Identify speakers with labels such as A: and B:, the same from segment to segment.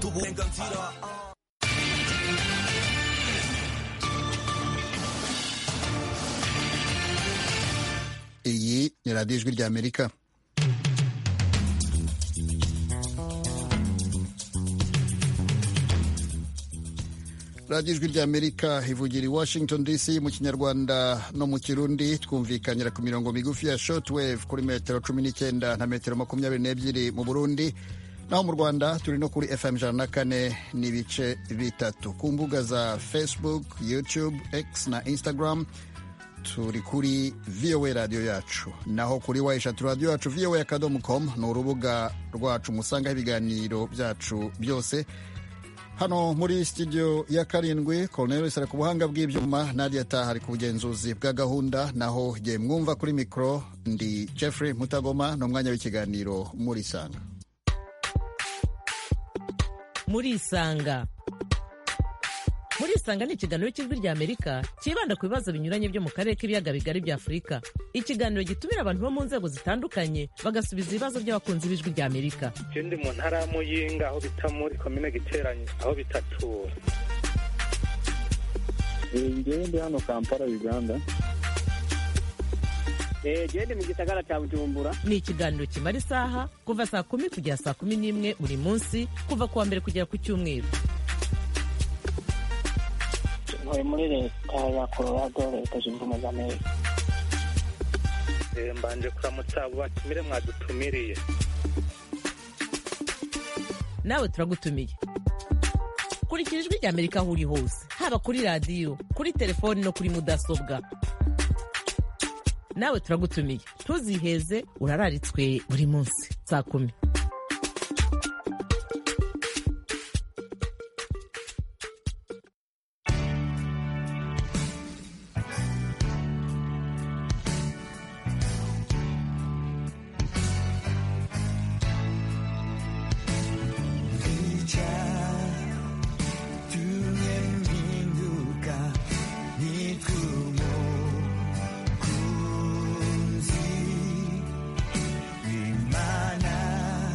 A: bafite uburenganzira.
B: Iyi ni radiyo ijwi ry'Amerika. radiyo ijwi ry'Amerika ivugira i Washington DC mu kinyarwanda no mu kirundi. Twumvikanira ku mirongo migufi ya shortwave kuri metero 19 na metero 22 mu Burundi, naho mu Rwanda turi no kuri FM 104 n'ibice bitatu. Ku mbuga za Facebook, YouTube, X na Instagram turi kuri VOA radiyo yacu, naho kuri wayishatu radiyo yacu voa.com ni urubuga rwacu musangaho ibiganiro byacu byose. Hano muri studio ya karindwi Cornelius ari ku buhanga bw'ibyuma, Nadia Taha ari ku bugenzuzi bwa gahunda, naho jye mwumva kuri mikoro ndi Jeffrey Mutagoma. ni umwanya w'ikiganiro muri Isanga.
C: Muri Isanga ni ikiganiro cy'ijwi ry'Amerika cyibanda ku bibazo binyuranye byo mu karere k'ibiyaga bigari bya Afurika. Ikiganiro gitumira abantu bo mu nzego zitandukanye bagasubiza ibibazo by'abakunzi b'ijwi ry'Amerika.
D: Ndi mu ntara ya Muyinga aho bita muri komine Giteranyi aho bita Tura.
E: Ndi hano Kampala, Uganda.
F: Ndi mu gisagara cya Bujumbura.
C: Ni ikiganiro kimara isaha kuva saa 10 kugera saa 11 buri munsi, kuva kuwa mbere kugera ku Cyumweru.
F: Muri leta ya Colorado, leta zunze ubumwe za Amerika.
D: Mbanje kuramutsa abo batumire mwadutumiriye.
C: Nawe turagutumiye. Kurikira ijwi ry'Amerika aho uri hose, haba kuri radiyo, kuri telefoni no kuri mudasobwa. Nawe turagutumiye, ntuziheze, urararitswe buri munsi saa 10.
A: Imana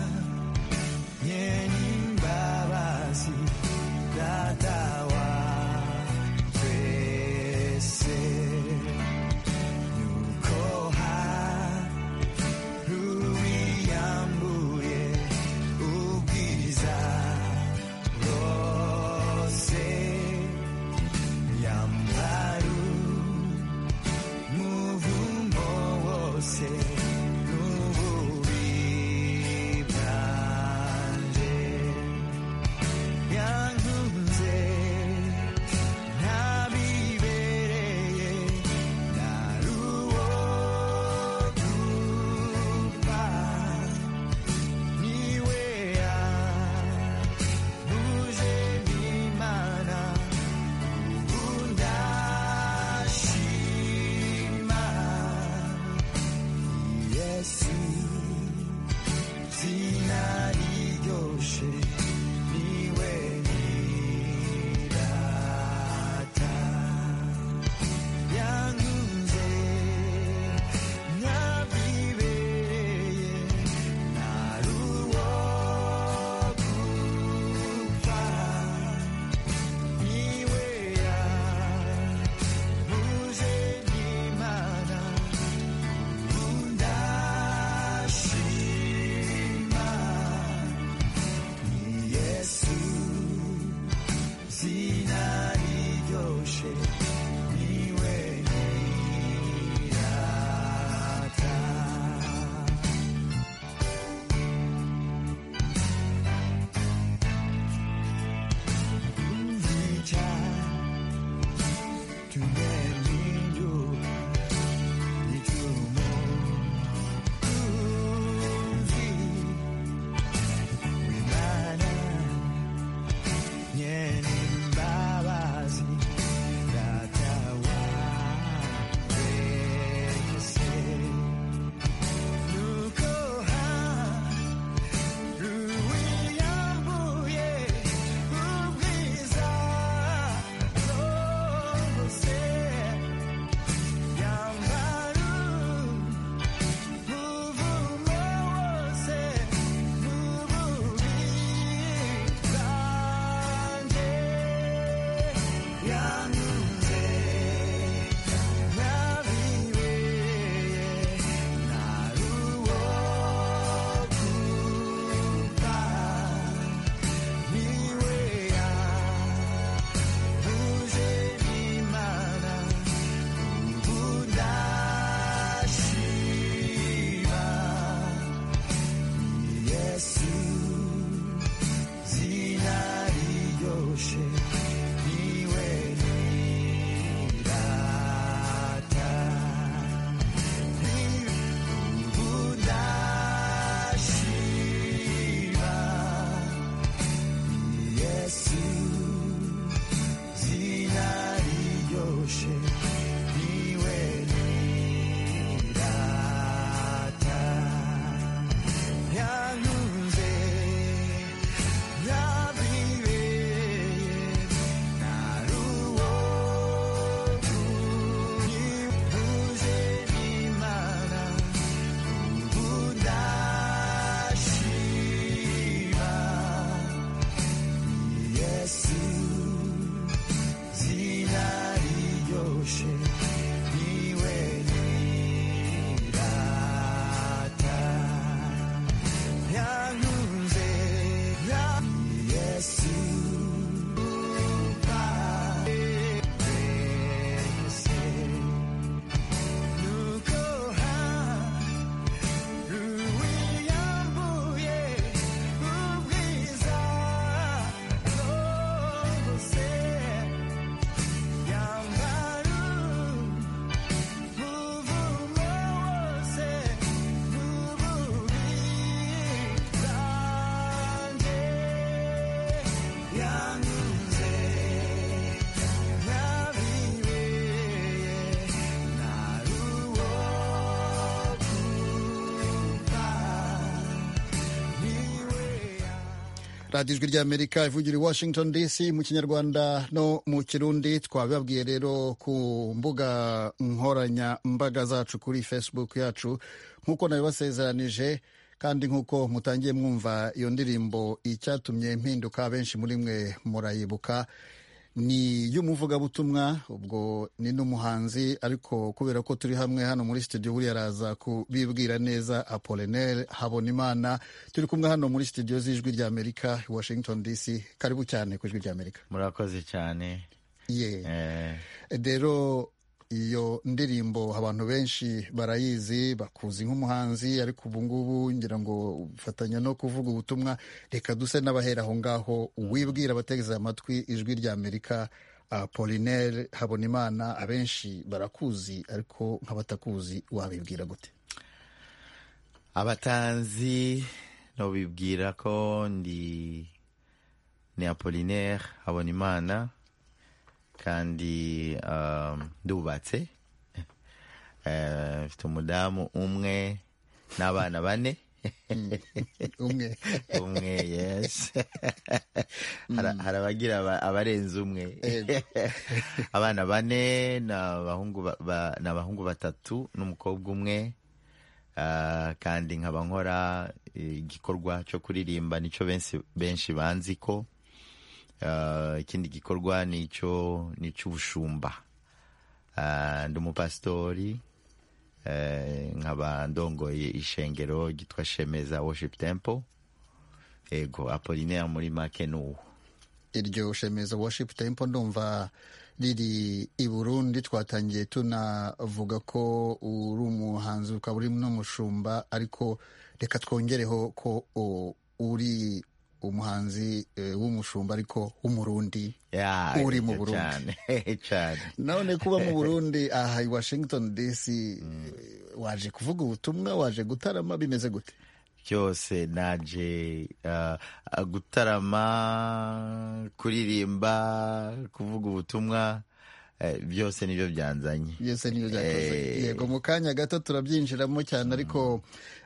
A: Yesu zina riryoshe niwe nirata yankunze yabibereye naruwo ntuje n'Imana ubu ndashima Yesu zina riryoshe niwe nirata yankunze Yesu wese nuko ruwiyambuye ubwiza bwose yambara umuvumo wose n'ububi bwanjye yankunze yabibereye naruwo kumva niwe
B: radiyo ijwi ry'amerika ivugira i washington dc mu kinyarwanda no mu kirundi. twabibabwiye rero ku mbuga nkoranyambaga zacu kuri facebook yacu nk'uko nabibasezeranije, kandi nk'uko mutangiye mwumva iyo ndirimbo icyatumye mpinduka, benshi muri mwe murayibuka, ni y'umuvugabutumwa, ubwo ni n'umuhanzi, ariko kubera ko turi hamwe hano muri studio buriya araza kubibwira neza. Apollinaire Habonimana turi kumwe hano muri studio z'ijwi ry'Amerika i Washington DC. Karibu cyane ku ijwi ry'Amerika.
G: murakoze cyane.
B: Rero iyo ndirimbo abantu benshi barayizi, bakuzi nk'umuhanzi, ariko ubu ngubu ngira ngo ufatanya no kuvuga ubutumwa. Reka duse n'abahera aho ngaho, wibwira abategeze amatwi ijwi ry'Amerika. Apollinaire Habonimana, abenshi barakuzi, ariko nk'abatakuzi wabibwira gute?
G: Abatanzi nobibwira ko ni Apollinaire Habonimana, kandi ndubatse, mfite umudamu umwe n'abana bane. umwe yes. hari abagira abarenze umwe. abana bane n'abahungu batatu n'umukobwa umwe, kandi nkaba nkora igikorwa cyo kuririmba, nicyo benshi banzi ko. Ikindi gikorwa ni icy'ubushumba. Ndi umupasitori, nkaba ndongoye ishengero ryitwa Shemeza Worship Temple. Ego, Apollinaire muri make n'uwo.
B: Iryo Shemeza Worship Temple ndumva riri i Burundi. Twatangiye tunavuga ko uri umuhanzi ukaba uri n'umushumba, ariko reka twongereho ko uri umuhanzi w'umushumba ariko w'umurundi, uri mu Burundi
G: cyane.
B: None kuba mu Burundi aha i Washington DC, waje kuvuga ubutumwa, waje gutarama, bimeze gute?
G: Byose naje gutarama, kuririmba, kuvuga ubutumwa, byose nibyo byanzanye.
B: Byose nibyo byakoze. Yego, mu kanya gato turabyinjiramo cyane, ariko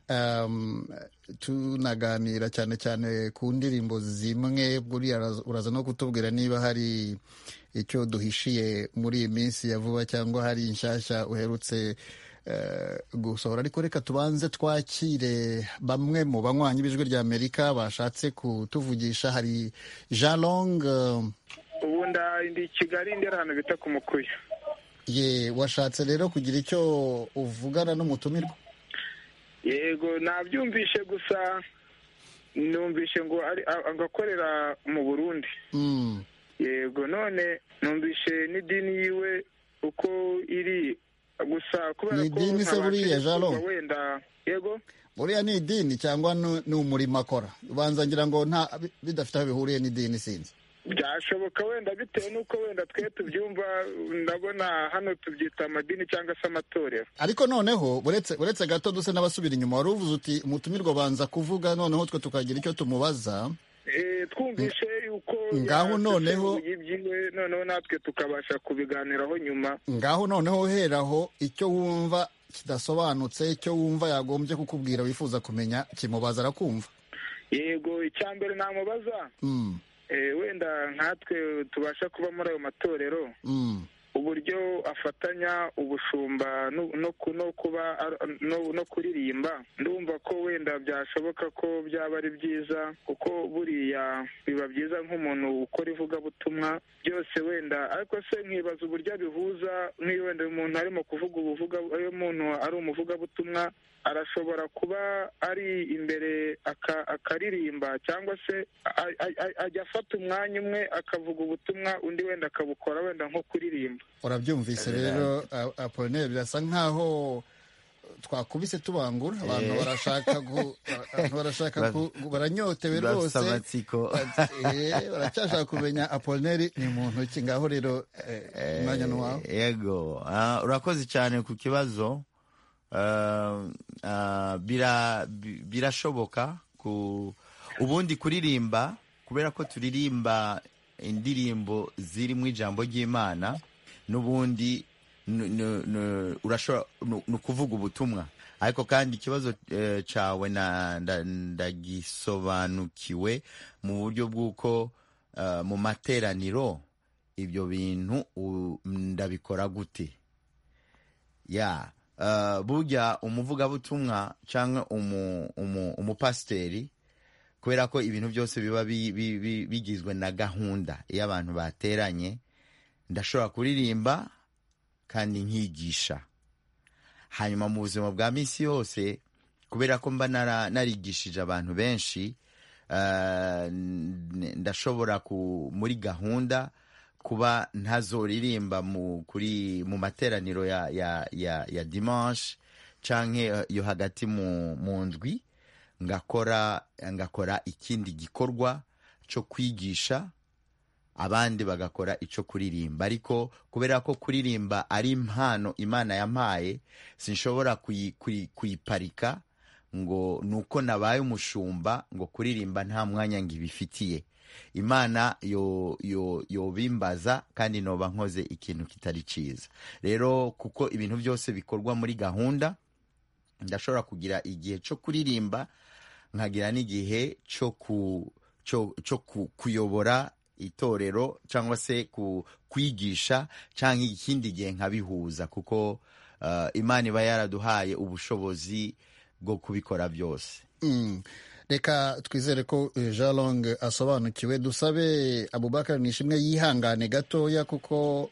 B: tunaganira cyane cyane ku ndirimbo zimwe. buriya uraza no kutubwira niba hari icyo duhishiye muri iyi minsi ya vuba, cyangwa hari inshyashya uherutse gusohora. Ariko reka tubanze twakire bamwe mu banywanyi b'ijwi ry'Amerika bashatse kutuvugisha. Hari Jean Long.
D: ubu ndi Kigali, ndi ahantu bita ku Mukuyu.
B: Washatse rero kugira icyo uvugana n'umutumirwa?
D: Yego, nabyumvishe, gusa numvishe ngo agakorera mu Burundi. Yego, none numvishe n'idini yiwe uko iri, gusa kubera ko
B: idini se buriya Jalo
D: wenda. Yego,
B: buriya ni idini cyangwa ni umurimo akora? Ubanza ngira ngo nta bidafite aho bihuriye n'idini, sinzi.
D: byashoboka wenda bitewe n'uko wenda twe tubyumva. Ndabona hano tubyita amadini cyangwa se amatorero.
B: Ariko noneho buretse gato duse n'abasubira inyuma, wari uvuze uti umutumirwa banza kuvuga, noneho twe tukagira icyo tumubaza.
D: twumvishe yuko
B: Ngaho noneho-
D: ibyiwe noneho natwe tukabasha kubiganiraho nyuma.
B: ngaho noneho heraho icyo wumva kidasobanutse, icyo wumva yagombye kukubwira wifuza kumenya, kimubaza arakumva.
D: Yego, icya mbere namubaza, wenda nkatwe tubasha kuba muri ayo matorero, uburyo afatanya ubushumba no kuririmba. Ndumva ko wenda byashoboka ko byaba ari byiza, kuko buriya biba byiza nk'umuntu ukora ivugabutumwa byose wenda, ariko se nkibaza uburyo abihuza. nk'iyo wenda umuntu arimo kuvuga iyo umuntu ari umuvugabutumwa arashobora kuba ari imbere akaririmba, cyangwa se ajya afata umwanya umwe akavuga ubutumwa, undi wenda akabukora wenda nko kuririmba.
B: Urabyumvise rero Apollinaire, birasa nkaho twakubise tubangura. Abantu barashaka baranyotewe rwose, baracyashaka kumenya Apollinaire ni muntu ki. Ngaho rero umwanya ni wawe.
G: Yego, urakoze cyane ku kibazo. Birashoboka ubundi kuririmba, kubera ko turirimba indirimbo ziri mu ijambo ry'Imana, n'ubundi ni ukuvuga ubutumwa. Ariko kandi ikibazo cyawe ndagisobanukiwe mu buryo bw'uko mu materaniro ibyo bintu ndabikora gute. Burya umuvugabutumwa cyangwa umupasiteri, kubera ko ibintu byose biba bigizwe na gahunda. Iyo abantu bateranye, ndashobora kuririmba kandi nkigisha. Hanyuma mu buzima bwa minsi yose, kubera ko mba narigishije abantu benshi, ndashobora muri gahunda kuba ntazoririmba mu materaniro ya dimanche canke yo hagati mu ndwi, ngakora ikindi gikorwa cyo kwigisha, abandi bagakora icyo kuririmba. Ariko kubera ko kuririmba ari impano Imana yampaye, sinshobora kuyiparika ngo nuko nabaye umushumba ngo kuririmba nta mwanya ngibifitiye. Imana yobimbaza kandi noba nkoze ikintu kitari cyiza. Rero kuko ibintu byose bikorwa muri gahunda, ndashobora kugira igihe cyo kuririmba, nkagira n'igihe cyo kuyobora itorero cyangwa se kwigisha, cyangwa ikindi gihe nkabihuza, kuko Imana iba yaraduhaye ubushobozi bwo kubikora byose.
B: Reka twizere ko Jean Long asobanukiwe. Dusabe Abubakar Nishimwe yihangane gatoya, kuko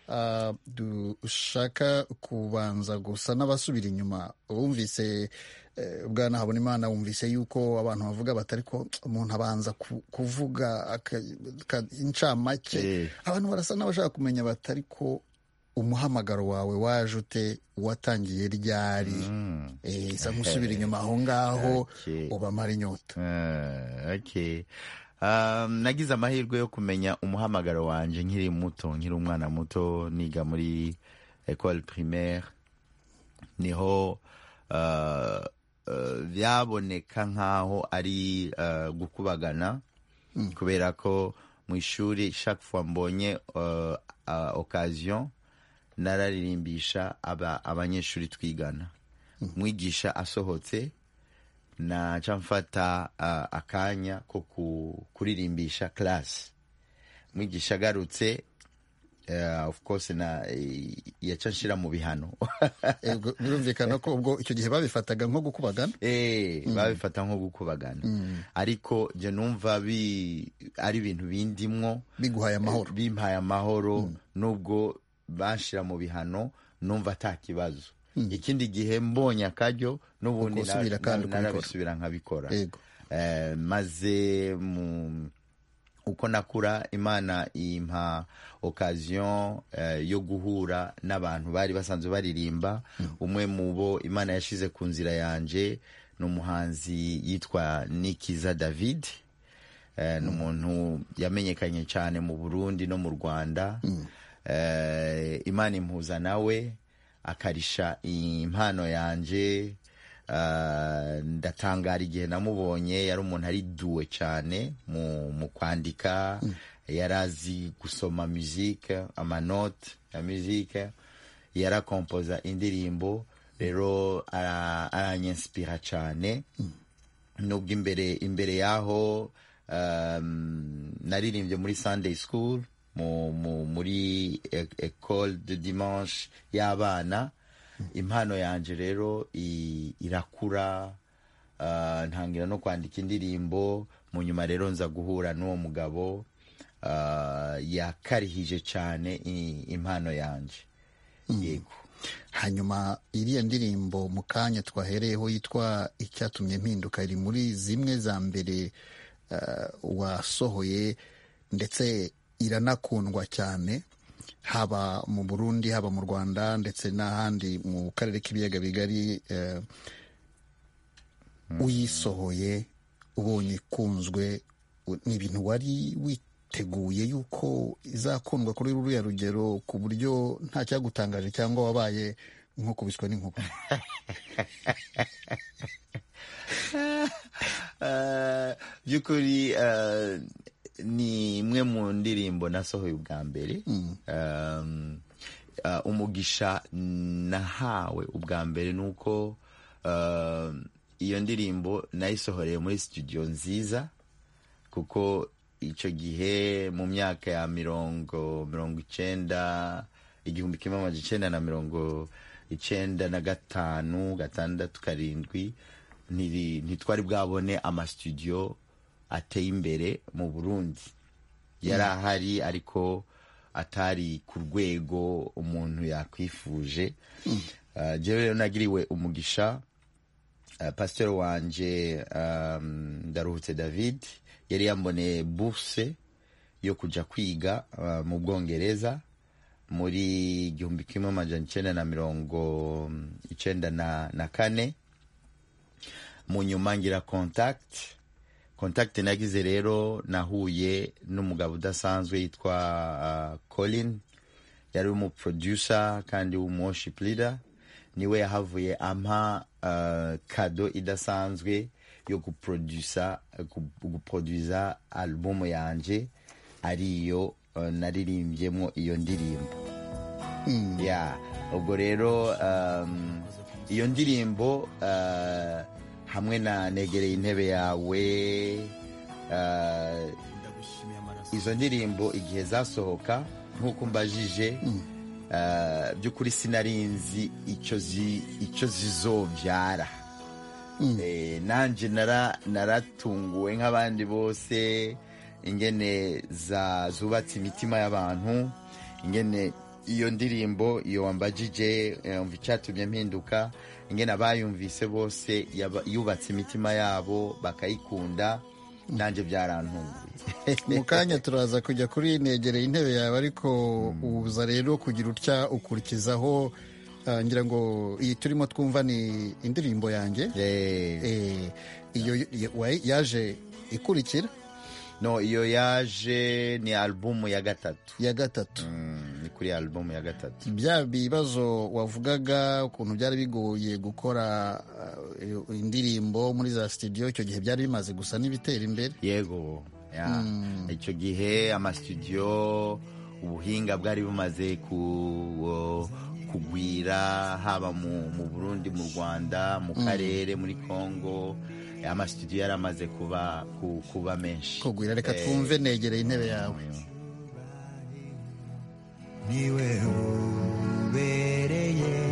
B: dushaka kubanza gusa n'abasubira inyuma. Wumvise Bwana Habonimana, wumvise yuko abantu bavuga batari ko umuntu abanza kuvuga incamake. Abantu barasa n'abashaka kumenya batari ko umuhamagaro wawe waje ute, watangiye ryari? Isa nk'usubira inyuma aho ngaho, ubamara inyota.
G: Nagize amahirwe yo kumenya umuhamagaro wanje nkiri umwana muto, niga muri école primaire. Niho byaboneka nkaho ari gukubagana, kubera ko mu ishuri chaque fois mbonye occasion nararirimbisha abanyeshuri twigana. Mwigisha asohotse, naca mfata akanya ko kuririmbisha class. Mwigisha agarutse, of course yaca nshira mu bihano.
B: Birumvikana ko ubwo icyo gihe babifataga nko gukubagana.
G: Babifata nko gukubagana. Ariko je numva ari ibintu bindimwo, bimpaye amahoro. Nubwo banshira mu bihano, numva ata kibazo. Ikindi gihe mbonye akaryo, n'ubundi narabisubira nkabikora. Maze uko nakura, Imana impa occasion yo guhura n'abantu bari basanzwe baririmba. Umwe mu bo Imana yashize ku nzira yanje n'umuhanzi yitwa Nikiza David. N'umuntu yamenyekanye cyane mu Burundi no mu Rwanda. Imana impuza nawe, akarisha impano yanje, ndatangara igihe namubonye. Yari umuntu ari duwe cyane mu kwandika, yari azi gusoma musique, amanote ya musique, yarakompoza indirimbo. Rero aranyinsipira cyane. Nubwo imbere yaho naririmbye muri Sunday School, muri École de Dimanche y'abana. Impano yanje rero irakura, ntangira no kwandika indirimbo. Mu nyuma rero nza guhura n'uwo mugabo yakarihije cyane impano yanje. Yego.
B: Hanyuma iriya ndirimbo mu kanya twahereyeho yitwa Icyatumye Mpinduka, iri muri zimwe za mbere wasohoye, ndetse iranakundwa cyane, haba mu Burundi, haba mu Rwanda, ndetse n'ahandi mu karere k'ibiyaga bigari. Uyisohoye ubonye ikunzwe, ni ibintu wari witeguye yuko izakundwa kuri ruriya rugero, ku buryo nta cyagutangaje cyangwa wabaye nk'ukubiswe n'inkuba?
G: By'ukuri ni imwe mu ndirimbo nasohoye ubwa mbere. Umugisha nahawe ubwa mbere nuko iyo ndirimbo nayisohoreye muri studio nziza, kuko icyo gihe mu myaka ya 1990, 1995, 96, 7 ntitwari bwabone amastudio ateye imbere mu Burundi. Yari ahari ariko atari ku rwego umuntu yakwifuje. Jewe rero nagiriwe umugisha, pastor wanje Ndaruhutse David yari yamboneye bourse yo kuja kwiga mu Bwongereza muri 1994. Mu nyuma ngira contact nagize rero, nahuye n'umugabo udasanzwe yitwa Colin. Yari umu producer kandi worship leader. Niwe yahavuye ampa kado idasanzwe yo guproduza album yanje, ariyo naririmbyemo iyo ndirimbo. Ubwo rero iyo ndirimbo hamwe na Negereye Intebe Yawe, izo ndirimbo igihe zasohoka, nk'uko mbajije, by'ukuri sinarinzi icyo zizobyara. Nanje naratunguwe nk'abandi bose, ingene zubatse imitima y'abantu, ingene iyo ndirimbo iyo wambajije umva Icyatumye Mpinduka, ingene abayumvise bose yubatse imitima yabo bakayikunda. Nanje byarantunguye.
B: Mu kanya turaza kujya kuri Negereye Intebe Yawe, ariko uza rero kugira utya ukurikizaho, ngira ngo iyi turimo twumva ni indirimbo yanjye. Iyo yaje ikurikira?
G: No, iyo yaje ni albumu ya gatatu. Ni kuri albumu ya gatatu.
B: Bya bibazo wavugaga ukuntu byari bigoye gukora indirimbo muri za studio, icyo gihe byari bimaze gusa n'ibitera imbere?
G: Yego. Icyo gihe amastudio, ubuhinga bwari bumaze kugwira, haba mu Burundi, mu Rwanda, mu karere, muri Congo. Amastudio yaramaze kuba menshi
B: kugwira. Reka twumve Negereye Intebe Yawe.
A: Niwe ubereye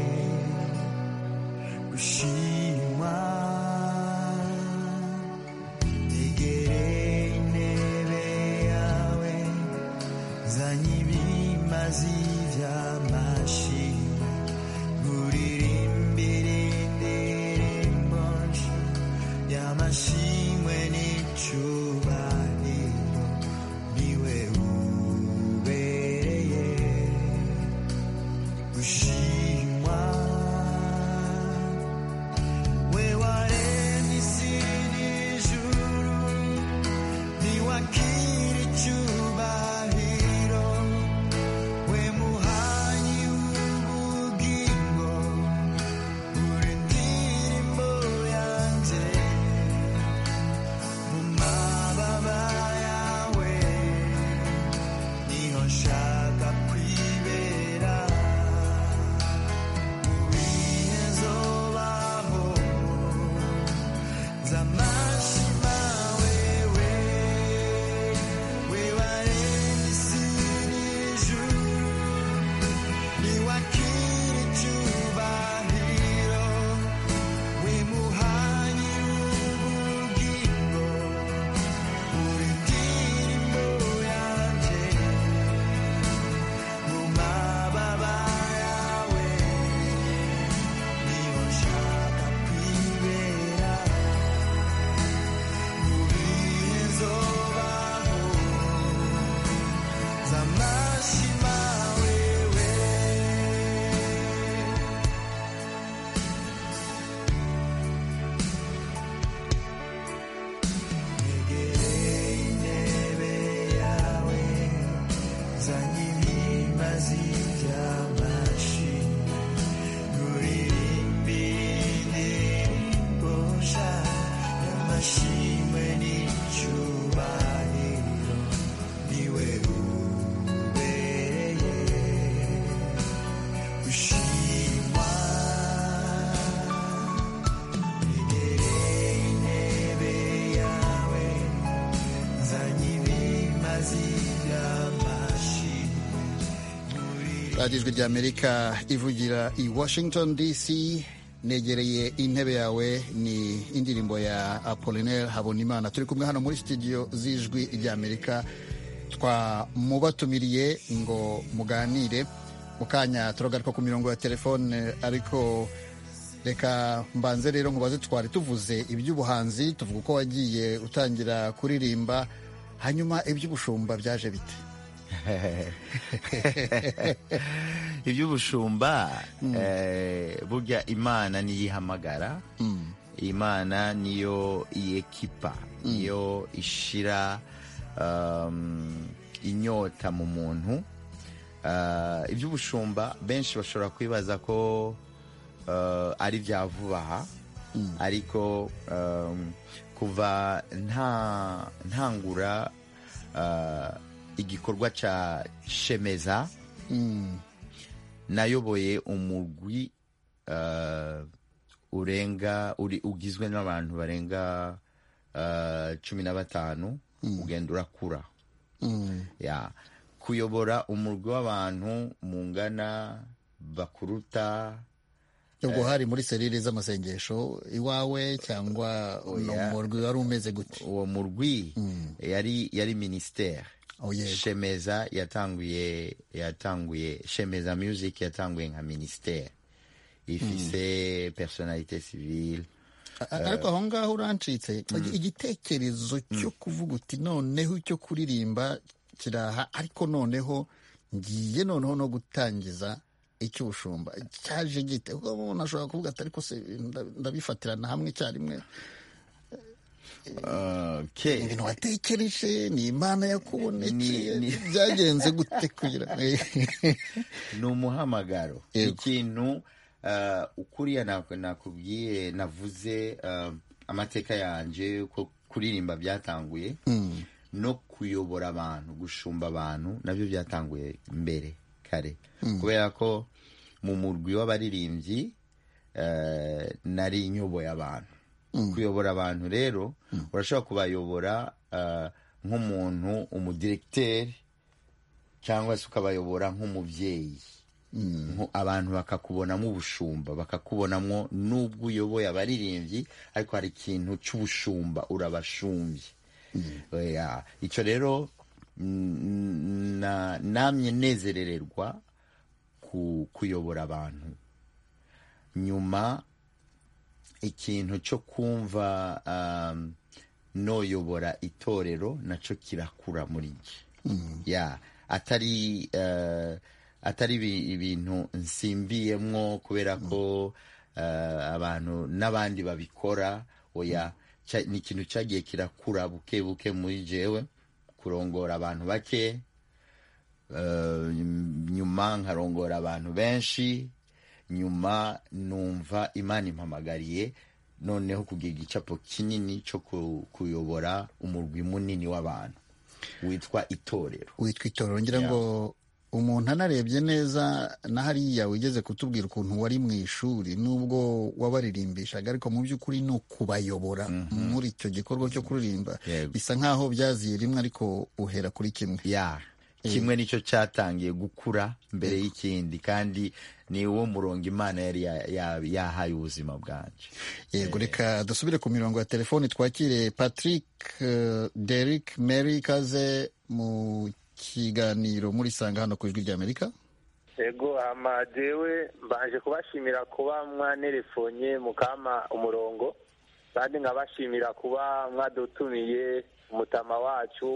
A: gushimwa, negereye intebe yawe, zanye ibimazi by'amashimwe, nguririmbire indirimbo y'amashimwe n'icyubahiro. Niwe ubereye gushimwa, we waremye isi n'ijuru, niwakira icyubahiro, we muhanyi w'ubu mazima wewe negereye intebe yawe zanye imbabazi by'amashimwe nuririmbire indirimbo nshya y'amashimwe n'icyubahiro niwe ubereye gushimwa negereye intebe yawe nzanye ibimazi by'amashimwe
B: radiyo ijwi ry'amerika ivugira i Washington DC. negereye intebe yawe ni indirimbo ya Apollinaire Habonimana. Turi kumwe hano muri studio z'ijwi ry'Amerika, twamubatumiriye ngo muganire. Mu kanya turagaruka ku mirongo ya telefone, ariko reka mbanze rero nkubaze, twari tuvuze iby'ubuhanzi, tuvuga uko wagiye utangira kuririmba, hanyuma iby'ubushumba byaje bite?
G: iby'ubushumba burya Imana niyihamagara, Imana niyo iyekipa, niyo ishira inyota mu muntu. Iby'ubushumba benshi bashobora kwibaza ko ari bya vuba aha, ariko kuva ntangura igikorwa ca Shemeza, nayoboye umugwi ugizwe n'abantu barenga 15, ugenda urakura. Kuyobora umurwi w'abantu mungana bakuruta.
B: Ubwo hari muri serire z'amasengesho iwawe cyangwa umurwi wari umeze gute?
G: Uwo murwi yari ministère. Shemeza yatanguye Shemeza Music yatanguye nka ministère, ifise personnalité civile.
B: Ariko aho ngaho urancitse, igitekerezo cyo kuvuga uti noneho icyo kuririmba kiraha, ariko noneho ngiye noneho no gutangiza icy'ubushumba cyaje gite? Ubwo umuntu ashobora kuvuga ati ariko se ndabifatirana hamwe icyarimwe. Ibintu watekereje ni Imana yakubonetse, byagenze gute kugira
G: ni umuhamagaro? Ikintu ukuriya nakubwiye, navuze amateka yanje ko kuririmba byatanguye, no kuyobora abantu, gushumba abantu nabyo byatanguye mbere kare, kubera ko mu murwi w'abaririmbyi nari nyoboye abantu. Kuyobora abantu rero urashobora kubayobora nk'umuntu, umudirecteur, cyangwa se ukabayobora nk'umubyeyi. Abantu bakakubonamo ubushumba, bakakubonamo nubwo uyoboye abaririmbyi, ariko hari ikintu cy'ubushumba, urabashumbye. Icyo rero namye nezerererwa kuyobora abantu. Nyuma ikintu cyo kumva noyobora itorero nacyo kirakura muri nge. Atari ibintu nsimbiyemwo kubera ko abantu n'abandi babikora. Ni ikintu cyagiye kirakura buke buke muri jewe, kurongora abantu bake, nyuma nkarongora abantu benshi, nyuma numva Imana impamagariye noneho kugira igicapo kinini cyo kuyobora umurwi munini w'abantu witwa itorero.
B: Ngira ngo umuntu anarebye neza na hariya wigeze kutubwira ukuntu wari mu ishuri, nubwo wabaririmbishaga, ariko mu by'ukuri ni ukubayobora muri icyo gikorwa cyo kuririmba. Bisa nk'aho byaziye rimwe, ariko uhera kuri kimwe.
G: Kimwe nicyo cyatangiye gukura mbere y'ikindi, kandi ni wo murongo Imana yari yahaye ubuzima bwanje.
B: Yego, reka dusubire ku mirongo ya telefoni, twakire Patrick, Derek, Mary, kaze mu kiganiro muri Sanga hano ku Ijwi ry'Amerika.
H: Yego, jewe mbanje kubashimira kuba mwanerefonye mukama umurongo, kandi nkabashimira kuba mwadutumiye umutama wacu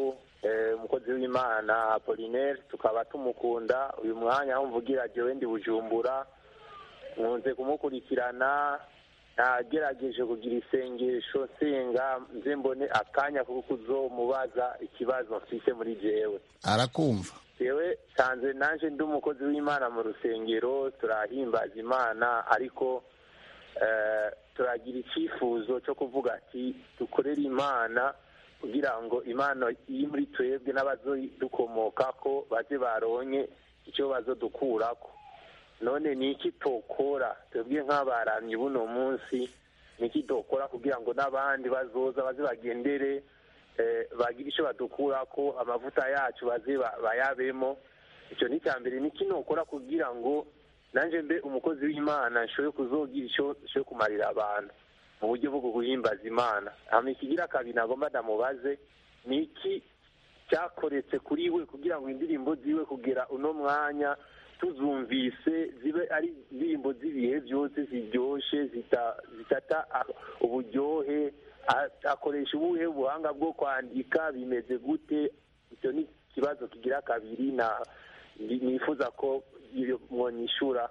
H: umukozi w'Imana Apollinaire, tukaba tumukunda. Uyu mwanya aho mvugira jewe ndi Bujumbura, nkunze kumukurikirana, nagerageje kugira isengesho nsenga nze mbone akanya ko kuzomubaza ikibazo mfise muri jewe.
B: Arakumva.
H: Jewe sanze nanje ndi umukozi w'Imana mu rusengero, turahimbaza Imana, ariko turagira icyifuzo cyo kuvuga ati dukorere Imana kugira ngo Imana iri muri twebwe n'abazodukomokako baze baronke icyo bazodukurako. None ni iki tokora twebwe nk'abaramyi buno munsi, ni iki tokora kugira ngo n'abandi bazoza baze bagendere bagira icyo badukurako, amavuta yacu baze bayabemo. Icyo ni cya mbere. Ni iki nokora kugira ngo nanje mbe umukozi w'Imana nshobore kuzogira icyo kumarira abantu mu buryo bwo guhimbaza Imana. Hama ikigira kabiri nagomba ndamubaze, ni iki cyakoretse kuri we kugira ngo indirimbo ziwe kugera uno mwanya tuzumvise zibe ari indirimbo z'ibihe byose ziryoshe, zitata uburyohe? Akoresha ubuhe buhanga bwo kwandika, bimeze gute? Icyo ni ikibazo kigira kabiri nifuza ko mwonyishura.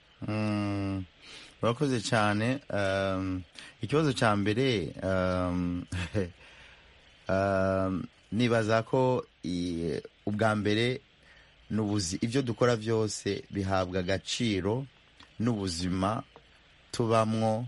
G: Urakoze cyane. Ikibazo cya mbere, nibaza ko ubwa mbere ibyo dukora byose bihabwa agaciro n'ubuzima tubamwo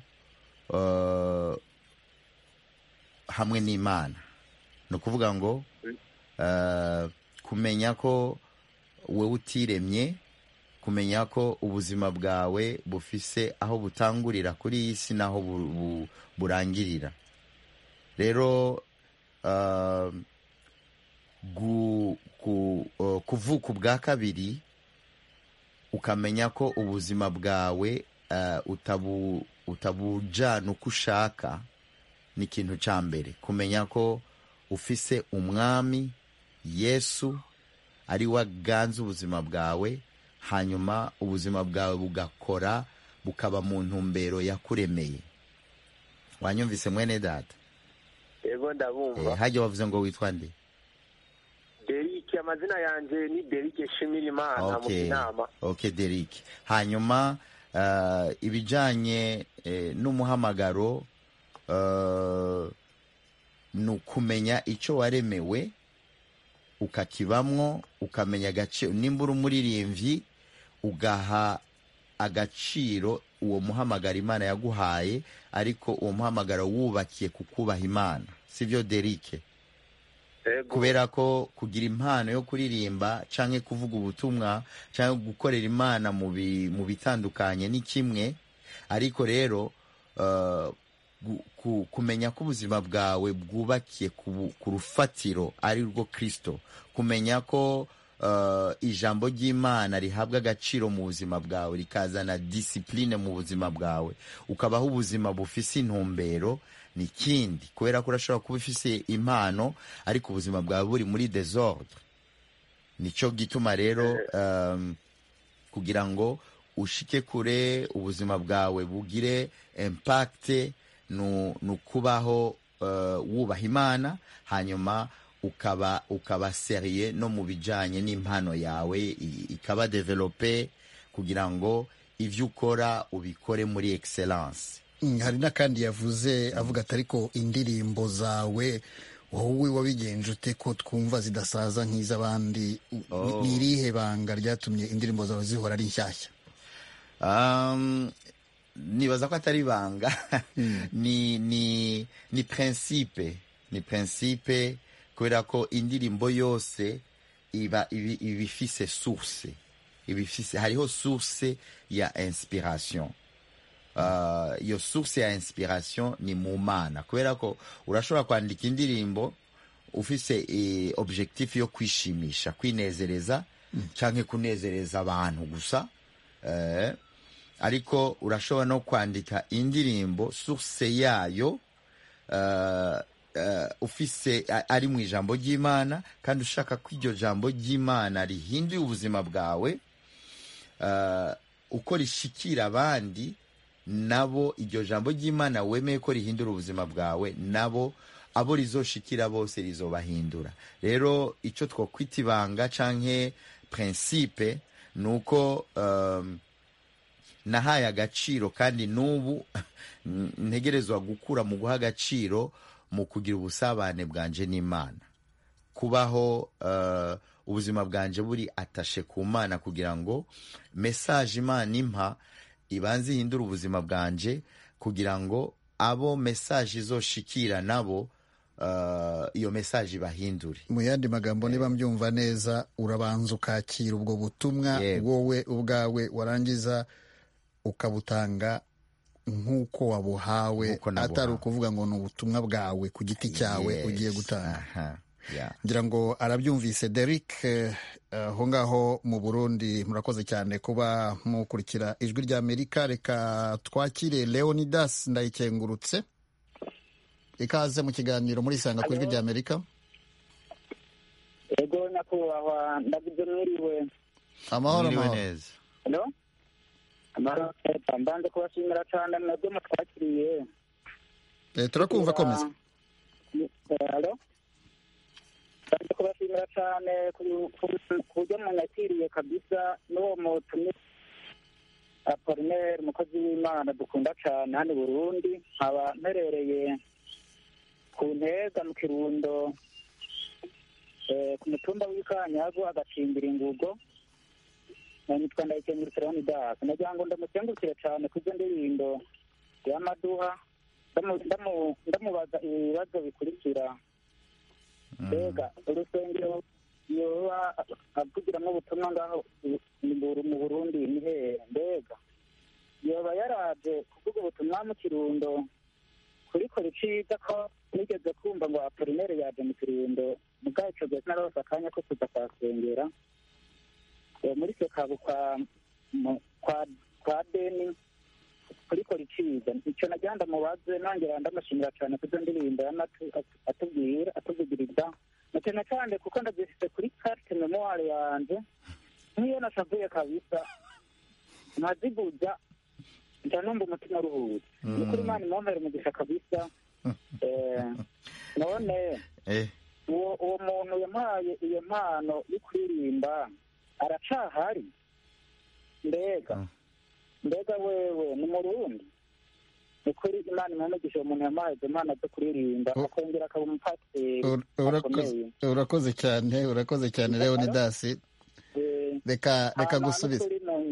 G: hamwe n'Imana. Ni ukuvuga ngo kumenya ko wowe utiremye, kumenya ko ubuzima bwawe bufise aho butangurira kuri iyi si n'aho burangirira. Rero kuvuka ubwa kabiri ukamenya ko ubuzima bwawe utabujana uko ushaka ni ikintu cya mbere. Kumenya ko ufise umwami Yesu ari we aganza ubuzima bwawe, hanyuma ubuzima bwawe bugakora bukaba mu ntumbero yakuremeye. Wanyumvise mwene data?
H: Yego ndabumva.
G: Hajya wavuze ngo witwa nde?
H: Derike. Amazina yanjye ni Derike Shimirimana mu Kinama.
G: Okay Derike. Hanyuma ibijanye n'umuhamagaro, ni ukumenya icyo waremewe ukakibamwo, ukamenya agaciro. Nimba uri umuririmbyi ugaha agaciro uwo muhamagaro Imana yaguhaye, ariko uwo muhamagaro wubakiye kukubaha Imana, sivyo Derike? Kubera ko kugira impano yo kuririmba canke kuvuga ubutumwa canke gukorera Imana mu bitandukanye ni kimwe, ariko rero kumenya ko ubuzima bwawe bwubakiye ku rufatiro ari rwo Kristo, kumenya ko ijambo ry'Imana rihabwa agaciro mu buzima bwawe, rikazana discipline mu buzima bwawe, ukabaho ubuzima bufise intumbero, ni kindi. Kubera ko urashobora kuba ufise impano ariko ubuzima bwawe buri muri desordre. Nico gituma rero kugira ngo ushike kure ubuzima bwawe bugire impact, nukubaho wubaha Imana, hanyuma ukaba seriye no mu bijanye n'impano yawe, ikaba develope kugira ngo ivyo ukora ubikore muri excellence.
B: Hari n'akandi yavuze avuga ati ariko indirimbo zawe wowe wabigenje ute ko twumva zidasaza nk'iz'abandi? Ni irihe banga ryatumye indirimbo zawe zihora ari nshyashya?
G: Nibaza ko atari banga. ni principe kubera ko indirimbo yose iba ifise source, hariho source ya inspiration. Iyo source ya inspiration ni mu Mana, kubera ko urashobora kwandika indirimbo ufise objectif yo kwishimisha, kwinezereza canke kunezereza abantu gusa, ariko urashobora no kwandika indirimbo source yayo ufise ari mu ijambo ry'Imana, kandi ushaka ko iryo jambo ry'Imana rihinduye ubuzima bwawe, uko rishikira abandi nabo iryo jambo ry'Imana wemeye ko rihindura ubuzima bwawe, nabo abo rizoshikira bose rizobahindura. Rero icyo twokwita ibanga canke principe nuko nahaye agaciro kandi n'ubu ntegerezwa gukura mu guha agaciro mu kugira ubusabane bwanje n'Imana, kubaho ubuzima bwanje buri atashe ku Mana, kugira ngo message Imana impa ibanze ihindura ubuzima bwanje, kugira ngo abo message izoshikira nabo iyo message ibahindure.
B: Mu yandi magambo niba mbyumva neza, urabanza ukakira ubwo butumwa wowe ubwawe, warangiza ukabutanga nk'uko wabuhawe, atari ukuvuga ngo ni ubutumwa bwawe ku giti cyawe ugiye gutanga. Ngira ngo arabyumvise Derek aho ngaho mu Burundi. Murakoze cyane kuba mukurikira Ijwi ry'Amerika. Reka twakire Leonidas Ndayikengurutse, ikaze mu kiganiro muri Isanga ku Ijwi ry'Amerika.
F: Yego nyakubahwa, ndagize mwiriwe.
B: Amahoro neza.
F: Hello? Amahoro, mbanze kubashimira cyane mwebwe mutwakiriye.
B: Turakumva, komeza.
F: Hello? Mbanze kubashimira cyane ku buryo mwanyakiriye kabisa, n'uwo mutumye Apollinaire, umukozi w'Imana dukunda cyane hano i Burundi. Nkaba mperereye ku Ntega mu Kirundo, ku mutumba w'Ikanyago agacimbira Ingugo. Nitwa Ndayikengurutse Leonidas. Nagira ngo ndamukengurukire cyane ku byo ndirimbo y'amaduha, ndamubaza ibibazo bikurikira. Mbega urusengero yoba avugiramo ubutumwa ngaho mu Burundi ni hehe? Mbega yoba yaraje kuvuga ubutumwa mu Kirundo kurikora iciza, ko nigeze kumva ngo Apollinaire yaje mu Kirundo, mugabo ico gihe sinarose akanya ko kuza kwasengera muri Sekabu kwa Deni kurikora iciza. Ico nagira ndamubaze, nongera ndamushimira cyane kuzo ndirimbo atubwiriza na cyane cyane kuko ndazifite kuri carte memoire yanje. Nk'iyo nashavuye kabisa nkaziguza, nca numva umutima uruhutse. Ni kuri Imana imumpere umugisha kabisa. None uwo muntu yampaye iyo mpano yo kuririmba aracahari? Mbega wewe ni Murundi? Ni kuri Imana imumpere umuntu yampaye izo mpano zo kuririmba akongera akaba umupasiteri.
B: Urakoze cyane Leonidas. Reka gusubiza.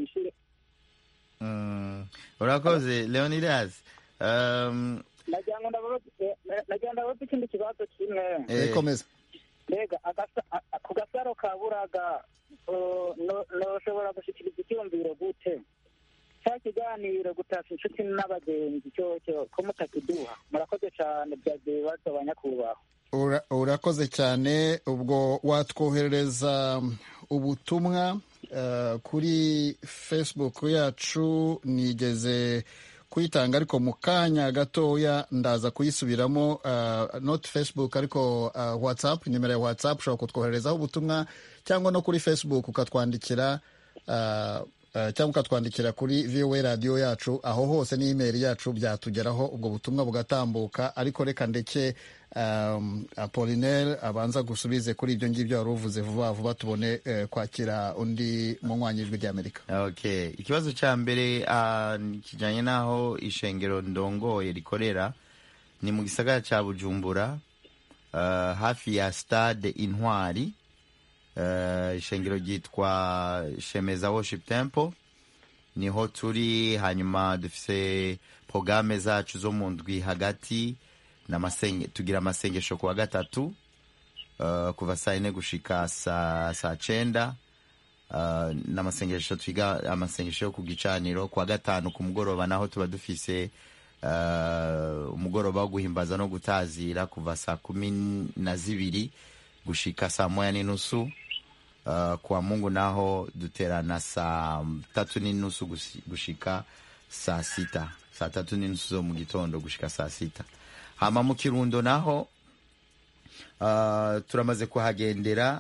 G: Urakoze Leonidas.
F: Nagira ngo ndabaze ikindi kibazo kimwe.
B: Komeza.
F: Mbega ku Gasaro ka Buraga noshobora gushikiriza icyumviro gute? Cya kiganiro gutasha inshuti n'abagenzi cyo ko mutakiduha. Murakoze cyane, byagiye bibazo abanyakubahwa.
B: Urakoze cyane. Ubwo watwoherereza ubutumwa kuri Facebook yacu, nigeze kuyitanga ariko mu kanya gatoya ndaza kuyisubiramo. Not Facebook ariko WhatsApp, nimero ya WhatsApp ushobora kutwohererezaho ubutumwa, cyangwa no kuri Facebook ukatwandikira cyangwa ukatwandikira kuri VOA radio yacu. Aho hose ni email yacu, byatugeraho ubwo butumwa bugatambuka. Ariko reka ndeke Apollinaire abanza gusubize kuri ibyo ngibyo wari uvuze vuba vuba, tubone kwakira undi munywanyi w'Ijwi ry'Amerika.
G: Okay, ikibazo cya mbere kijyanye n'aho ishengero ndongoye rikorera ni mu gisagara cya Bujumbura, hafi ya stade Intwari. Ishengero ryitwa Shemeza Worship Temple, niho turi. Hanyuma dufise programme zacu zo mu ndwi hagati, tugira amasengesho kuwa gatatu kuva saa 4 gushika saa 9, n'amasengesho twiga amasengesho yo ku gicaniro. Kuwa gatanu ku mugoroba naho tuba dufise umugoroba wo guhimbaza no gutazira kuva saa 12 gushika saa 1:30. Kwa Mungu naho duterana saa 3:30 gushika saa 6, saa 3:30 zo mu gitondo gushika saa 6. Hama mu Kirundo naho turamaze kuhagendera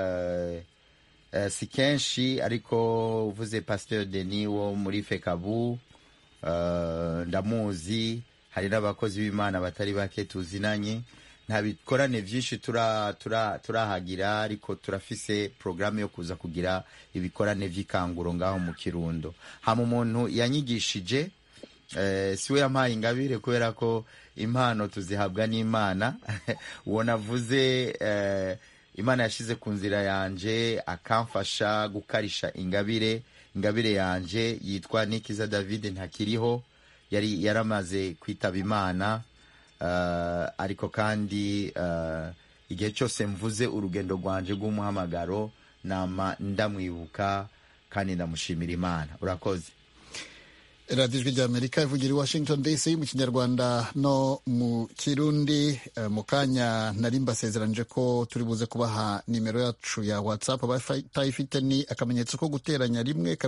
G: si kenshi, ariko uvuze Pasteur Denis wo muri Fekabu ndamuzi. Hari n'abakozi b'Imana batari bake tuzinanye. nta bikorane byinshi turahagira, ariko turafise porogaramu yo kuza kugira ibikorane by'ikanguro ngaho mu Kirundo. hama umuntu yanyigishije siwe yampaye ingabire, kubera ko impano tuzihabwa n'Imana. uwo navuze Imana yashize ku nzira yanje akamfasha gukarisha ingabire yanje yitwa Nikiza David Ntakiriho, yaramaze kwitaba Imana. Ariko kandi igihe cyose mvuze urugendo rwanje rw'umuhamagaro nama ndamwibuka kandi ndamushimira Imana. Urakoze.
B: radiyo ijwi ry'Amerika ivugira i Washington DC mu kinyarwanda no mu kirundi. Mu kanya nari mbasezeranije ko turi buze kubaha nimero yacu ya WhatsApp. abatayifite ni akamenyetso ko guteranya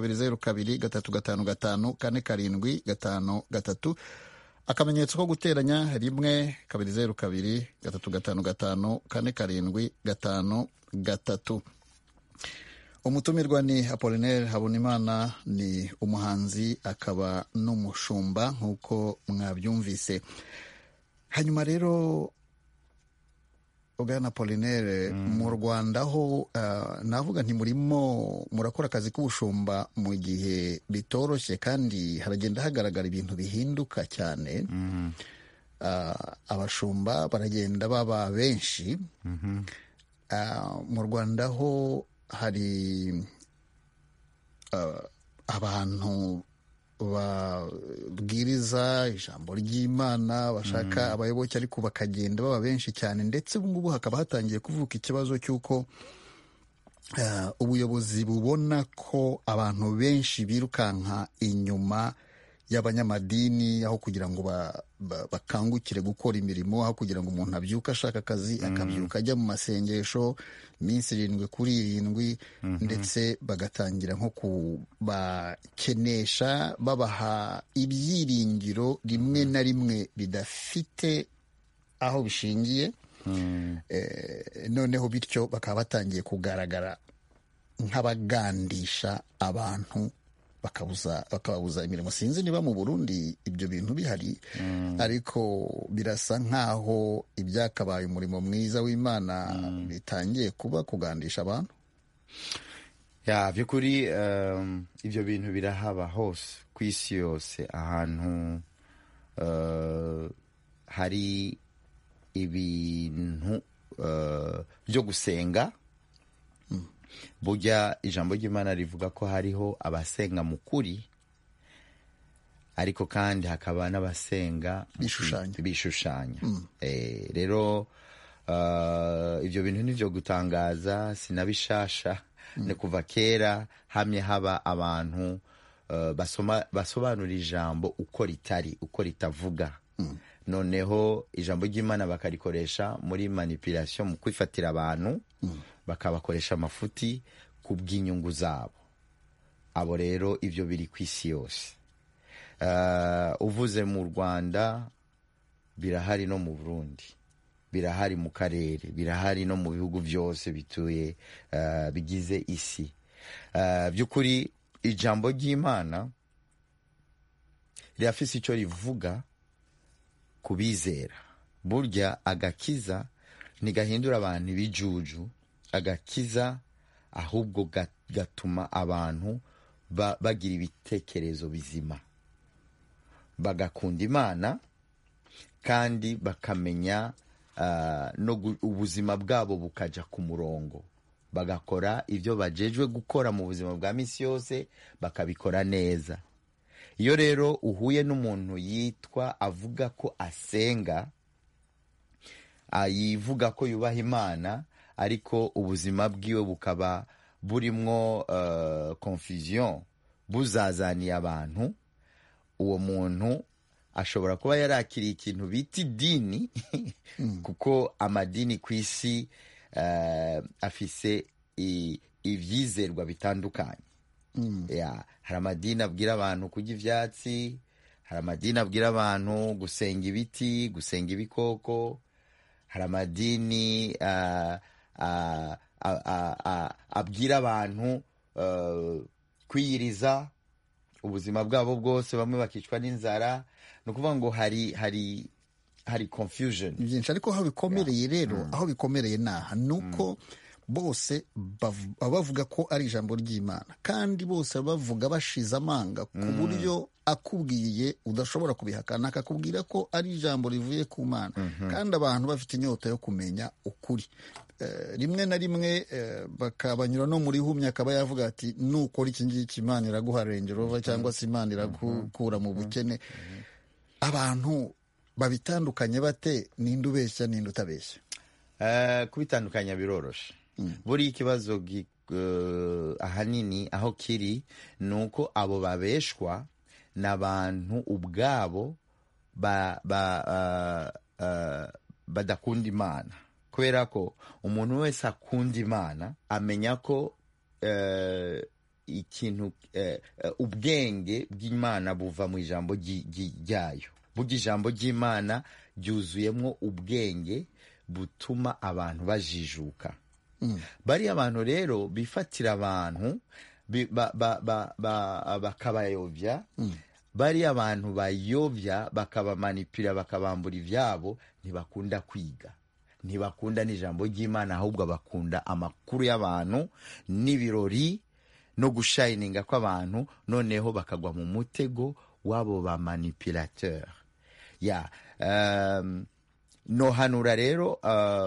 B: 1-202-255-473, akamenyetso ko guteranya 1-202-255-473. Umutumirwa ni Apollinaire Habonimana, ni umuhanzi akaba n'umushumba nk'uko mwabyumvise. Hanyuma rero Bwana Apollinaire, mu Rwanda ho navuga nti murakora akazi k'ubushumba mu gihe bitoroshye, kandi haragenda hagaragara ibintu bihinduka cyane. Abashumba baragenda baba benshi. Mu Rwanda ho hari abantu babwiriza ijambo ry'Imana, bashaka abayoboke, ariko bakagenda baba benshi cyane, ndetse ubu ngubu hakaba hatangiye kuvuka ikibazo cy'uko ubuyobozi bubona ko abantu benshi birukanka inyuma y'abanyamadini, aho kugira ngo bakangukire gukora imirimo, aho kugira ngo umuntu abyuke ashaka akazi akabyuka ajya mu masengesho iminsi 7 kuri 7, ndetse bagatangira nko kubakenesha, babaha ibyiringiro rimwe na rimwe bidafite aho bishingiye. Noneho bityo bakaba batangiye kugaragara nk'abagandisha abantu, bakababuza imirimo. Sinzi niba mu Burundi ibyo bintu bihari, ariko birasa nkaho ibyakabaye umurimo mwiza w'Imana bitangiye kuba kugandisha abantu.
G: By'ukuri ibyo bintu birahaba hose ku isi yose, ahantu hari ibintu byo gusenga. Burya ijambo ry'Imana rivuga ko hariho abasenga mu kuri, ariko kandi hakaba n'abasenga bishushanya. Rero ibyo bintu nivyo gutangaza, sinabishasha. Ni kuva kera hamye haba abantu basobanura ijambo uko ritari, uko ritavuga. Noneho ijambo ry'Imana bakarikoresha muri manipulation, mu kwifatira abantu, bakabakoresha amafuti ku bw'inyungu zabo. Abo rero ibyo biri ku isi yose. Uvuze mu Rwanda birahari, no mu Burundi birahari, mu karere birahari, no mu bihugu byose bituye bigize isi. By'ukuri ijambo ry'Imana rirafise icyo rivuga kubizera. Burya agakiza ntigahindura abantu ibijuju, agakiza ahubwo gatuma abantu bagira ibitekerezo bizima, bagakunda Imana, kandi bakamenya ubuzima bwabo bukaja ku murongo, bagakora ibyo bajejwe gukora mu buzima bwa misi yose, bakabikora neza. Iyo rero uhuye n'umuntu yitwa avuga ko asenga, yivuga ko yubaha Imana, ariko ubuzima bwiwe bukaba burimwo confusion, buzazaniye abantu, uwo muntu ashobora kuba yarakiriye ikintu bita idini kuko amadini ku isi afise ivyizerwa bitandukanye. Hari amadini abwira abantu kurya ivyatsi, hari amadini abwira abantu gusenga ibiti, gusenga ibikoko, hari amadini abwira abantu kwiyiriza ubuzima bwabo bwose, bamwe bakicwa n'inzara. Ni ukuvuga ngo hari hari confusion
B: byinshi, ariko aho bikomereye rero aho bikomereye naha nuko bose bavuga ko ari ijambo ry'Imana, kandi bose bavuga bashize amanga ku buryo akubwiye udashobora kubihakana, akakubwira ko ari ijambo rivuye ku Mana, kandi abantu bafite inyota yo kumenya ukuri. Rimwe na rimwe bakabanyura no muri humya, akaba yavuga ati nukora iki ngiki Imana iraguha Range Rover cyangwa se Imana iragukura mu bukene. Abantu babitandukanye bate? Ninde ubeshya ninde utabeshya?
G: Kubitandukanya biroroshe. Buri ikibazo ahanini aho kiri nuko abo babeshwa n'abantu ubwabo badakunda Imana, kubera ko umuntu wese akunda Imana amenya ko ikintu ubwenge bw'Imana buva mu ijambo ryayo. Burya ijambo ry'Imana ryuzuyemo ubwenge butuma abantu bajijuka. Bari abantu rero bifatira abantu bakabayobya, bari abantu bayobya bakabamanipira bakabambura ibyabo, ntibakunda kwiga, ntibakunda n'ijambo ry'Imana, ahubwo bakunda amakuru y'abantu n'ibirori no gushayininga kw'abantu, noneho bakagwa mu mutego wabo ba manipulateur. No hanura rero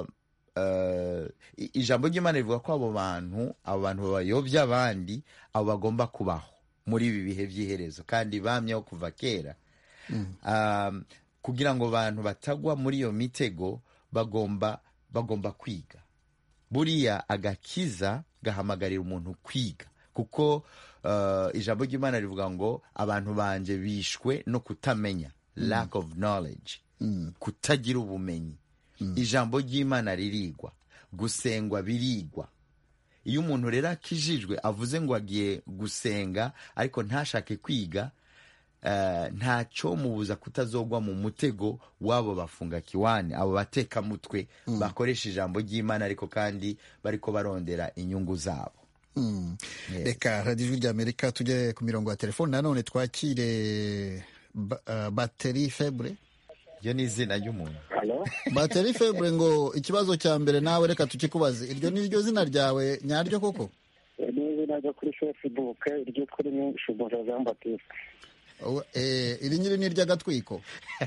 G: ijambo ry'Imana rivuga ko abo bantu bayobya abandi, abo bagomba kubaho muri ibi bihe by'iherezo, kandi bamyeho kuva kera. Kugira ngo abantu batagwa muri iyo mitego bagomba kwiga. Buriya agakiza gahamagarira umuntu kwiga, kuko ijambo ry'Imana rivuga ngo abantu banje bishwe no kutamenya, lack of knowledge, kutagira ubumenyi. Ijambo ry'Imana ririgwa, gusengwa birigwa. Iyo umuntu rero akijijwe avuze ngo agiye gusenga ariko ntashake kwiga, ntacyo mubuza kutazogwa mu mutego wabo bafunga kiwani, abo bateka mutwe bakoresha ijambo ry'Imana ariko kandi bariko barondera inyungu zabo.
B: Reka Radio Ijwi ry'Amerika tujye ku mirongo ya telefone nanone twakire Batterie Faible.
G: Iyo ni izina ry'umuntu.
B: Batterie Faible, ngo ikibazo cya mbere nawe reka tukikubaze, iryo ni ryo zina ryawe nyaryo koko?
E: Ni izina ryo kuri Facebook, iryo kuri ni Shubora Jean Baptiste.
B: Iri nyiri ni iry'agatwiko?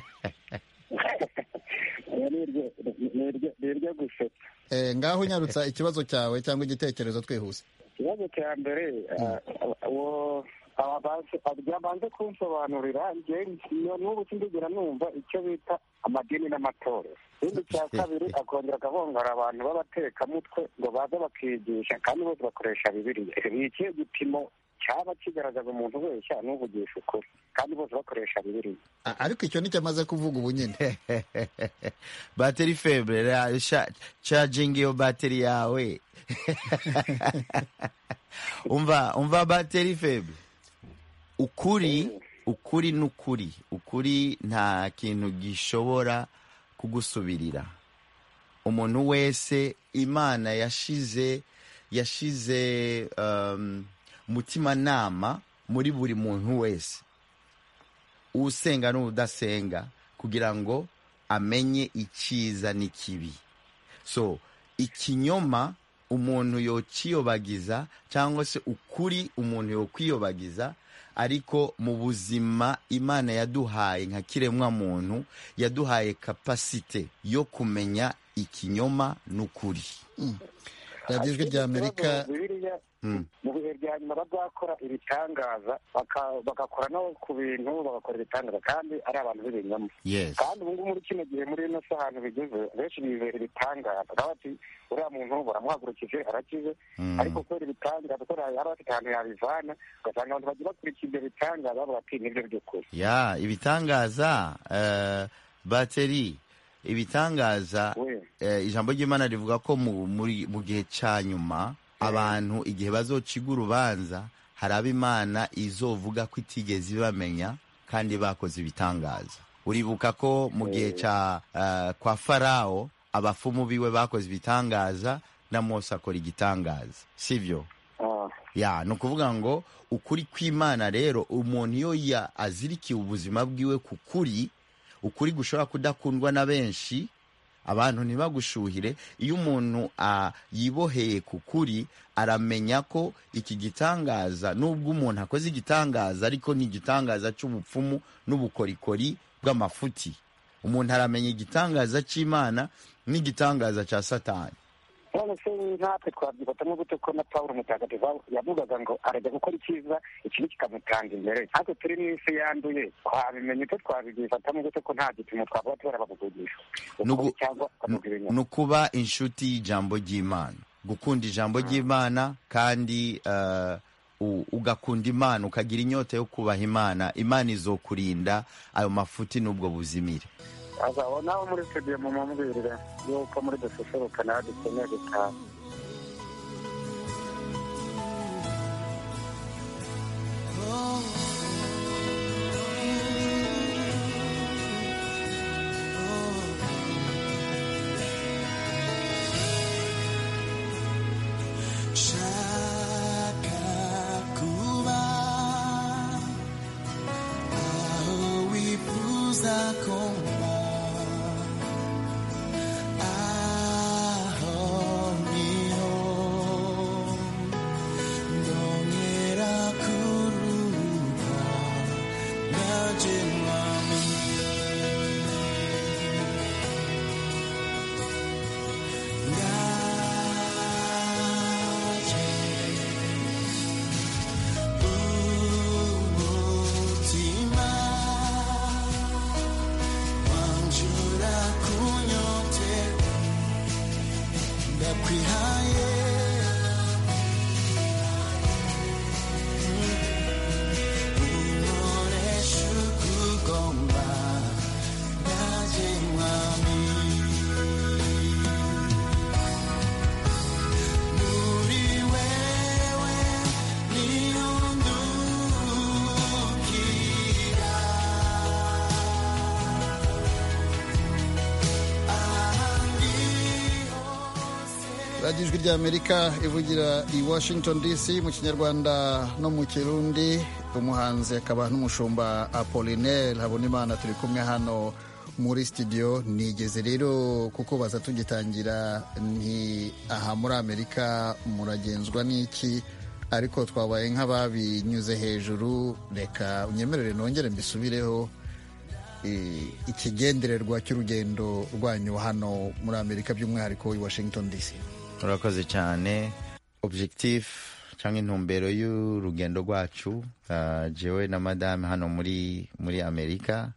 E: Ni iryo gusetsa.
B: Ngaho nyarutsa ikibazo cyawe cyangwa igitekerezo twihuse.
E: Ikibazo cya mbere banze kunsobanurira, n'ubu sindigera numva icyo bita amadini n'amatorero. Ikindi cya kabiri akongera akabongara abantu b'abatekamutwe ngo baze bakigisha, kandi bose bakoresha Bibiliya. Ni ikihe gipimo cyaba kigaragaza umuntu wese n'uvugisha ukuri, kandi bose bakoresha Bibiliya?
B: Ariko icyo nicyo amaze kuvuga ubu nyine.
G: Batterie Faible, charging iyo batterie yawe. Umva Batterie Faible, ukuri n'ukuri, ukuri nta kintu gishobora kugusubirira. Umuntu wese Imana yashize mutima nama muri buri muntu wese, usenga n'udasenga, kugira ngo amenye icyiza n'ikibi. So ikinyoma umuntu yokiyobagiza, cyangwa se ukuri umuntu yokwiyobagiza, ariko mu buzima Imana yaduhaye nka kiremwa muntu, yaduhaye kapasite yo kumenya ikinyoma n'ukuri.
B: Radio Ijwi ry'Amerika
E: mu bihe bya nyuma bazakora ibitangaza, bagakora no ku bintu, bagakora ibitangaza kandi ari abantu b'ibinyoma. Kandi ubu ngubu muri kino gihe, muri ino si ahantu bigeze, benshi bizera ibitangaza. Bati uriya muntu baramuhagurukije arakize, ariko kubera ibitangaza ko yari afite ahantu yabivana, ugasanga abantu bagira kurikira ibyo bitangaza bavuga ati nibyo by'ukuri.
G: Ibitangaza Batterie, ibitangaza ijambo ry'Imana rivuga ko mu gihe cya nyuma abantu igihe bazociga urubanza, hari abo Imana izovuga ko itigeze ibamenya kandi bakoze ibitangaza. Uribuka ko mu gihe kwa Farawo abafumu biwe bakoze ibitangaza, na Mose akora igitangaza, sivyo? Ni ukuvuga ngo ukuri kw'Imana rero, umuntu iyo azirikiye ubuzima bwiwe ku kuri, ukuri gushobora kudakundwa na benshi, abantu ntibagushuhire. Iyo umuntu yiboheye ku kuri, aramenya ko iki gitangaza, nubwo umuntu akoze igitangaza, ariko ni igitangaza cy'ubupfumu n'ubukorikori bw'amafuti. Umuntu aramenya igitangaza cy'Imana n'igitangaza cya Satani.
E: none se natwe twabyifatamo gute ko na Pawulo mutagatifu yavugaga ngo arajya gukora icyiza ikibi kikamutanga imbere? natwe turi mu isi yanduye, twabimenya ute? twabyifatamo gute ko nta gipimo twavuga tubera bakuvugisha
G: ni ukuba inshuti y'ijambo ry'Imana, gukunda ijambo ry'Imana, kandi ugakunda Imana, ukagira inyota yo kubaha Imana. Imana izokurinda ayo mafuti n'ubwo buzimire.
E: azabona aho muri studio mumubwirire yuko muri dususuruka nawe dukeneye gutaha.
B: radiyo ijwi ry'Amerika ivugira i Washington DC mu kinyarwanda no mu kirundi. Umuhanzi akaba n'umushumba Apollinaire Habonimana turi kumwe hano muri studio. Nigeze rero kukubaza tugitangira nti aha muri Amerika muragenzwa n'iki, ariko twabaye nk'ababinyuze hejuru. Reka unyemerere nongere mbisubireho. Ikigendererwa cy'urugendo rwanyu hano muri Amerika, by'umwihariko i Washington DC.
G: Urakoze cyane. Objectif cyangwa intumbero y'urugendo rwacu, jewe na madame hano muri Amerika,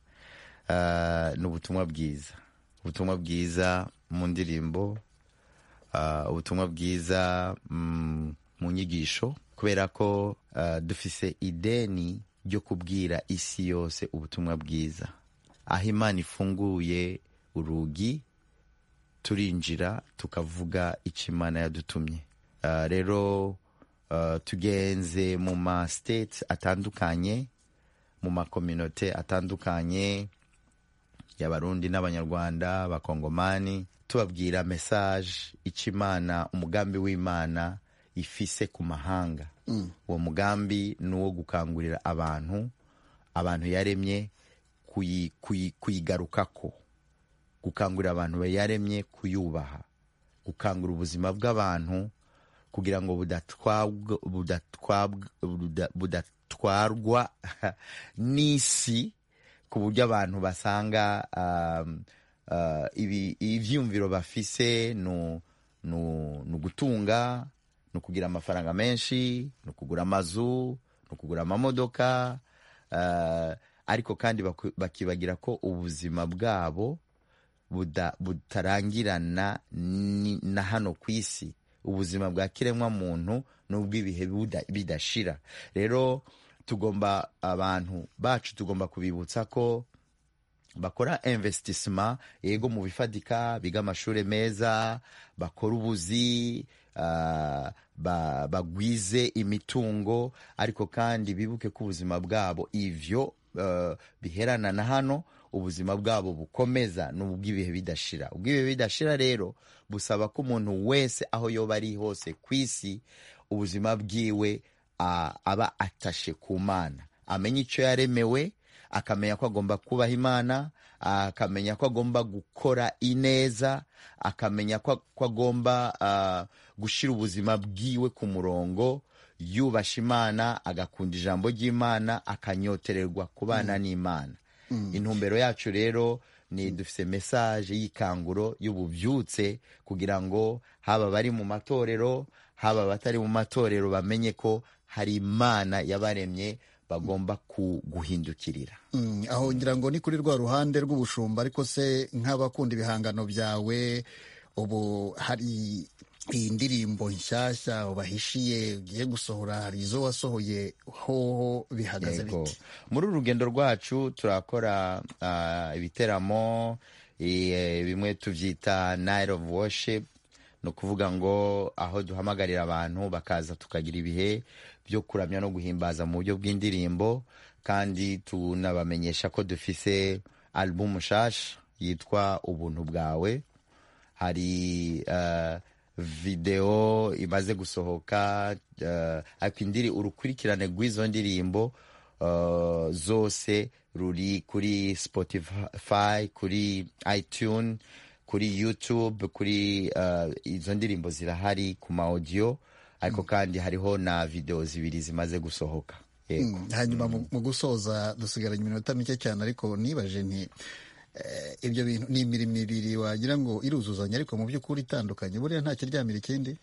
G: ni ubutumwa bwiza. Ubutumwa bwiza mu ndirimbo, ubutumwa bwiza mu nyigisho, kubera ko dufise ideni ryo kubwira isi yose ubutumwa bwiza. Aho Imana ifunguye urugi, turinjira tukavuga icyo Imana yadutumye. Rero tugenze mu ma states atandukanye, mu ma communauté atandukanye y'Abarundi n'Abanyarwanda, Abakongomani, tubabwira message icyo Imana, umugambi w'Imana ifise ku mahanga. Uwo mugambi ni uwo gukangurira abantu yaremye kuyigarukako, gukangurira abantu yaremye kuyubaha, gukangura ubuzima bw'abantu kugira ngo budatwarwa n'isi, ku buryo abantu basanga ivyumviro bafise no gutunga, no kugira amafaranga menshi, no kugura amazu, no kugura amamodoka, ariko kandi bakibagira ko ubuzima bwabo butarangirana na hano ku isi. Ubuzima bwa kiremwa muntu n'ubw'ibihe bidashira. Rero abantu bacu tugomba kubibutsa ko bakora investissement, yego mu bifadika, biga amashuri meza, bakora ubuzi, bagwize imitungo, ariko kandi bibuke ko ubuzima bwabo ivyo biherana na hano, ubuzima bwabo bukomeza n'ubw'ibihe bidashira. Ubw'ibihe bidashira rero busaba ko umuntu wese aho yoba ari hose ku isi, ubuzima bwiwe aba atashe ku Mana, amenye icyo yaremewe, akamenya ko agomba kubaha Imana, akamenya ko agomba gukora ineza, akamenya ko agomba gushyira ubuzima bwiwe ku murongo, yubasha Imana, agakunda ijambo ry'Imana, akanyotererwa kubana n'Imana. Intumbero yacu rero ni dufite message y'ikanguro y'ububyutse kugira ngo haba bari mu matorero, haba batari mu matorero bamenye ko hari Imana yabaremye bagomba guhindukirira.
B: Aho ngira ngo ni kuri rwa ruhande rw'ubushumba, ariko se nk'abakunda ibihangano byawe, ubu hari indirimbo nshyashya bahishiye ugiye gusohora, hari izo wasohoye, hoho bihagaze biti?
G: Muri uru rugendo rwacu turakora ibiteramo bimwe tubyita Night of Worship, no kuvuga ngo aho duhamagarira abantu bakaza tukagira ibihe byo kuramya no guhimbaza mu buryo bw'indirimbo, kandi tunabamenyesha ko dufise album nshasha yitwa Ubuntu Bwawe. Hari video imaze gusohoka, ariko urukurikirane rw'izo ndirimbo zose ruri kuri Spotify, kuri iTunes, kuri YouTube, kuri izo ndirimbo zirahari ku ma audio, ariko kandi hariho na video zibiri zimaze gusohoka.
B: Hanyuma mu gusoza dusigaranye iminota mike cyane, ariko nibaje nti ibyo bintu ni imirimo ibiri wagira ngo iruzuzanya, ariko mu by'ukuri itandukanye, buriya nta kiryamira ikindi.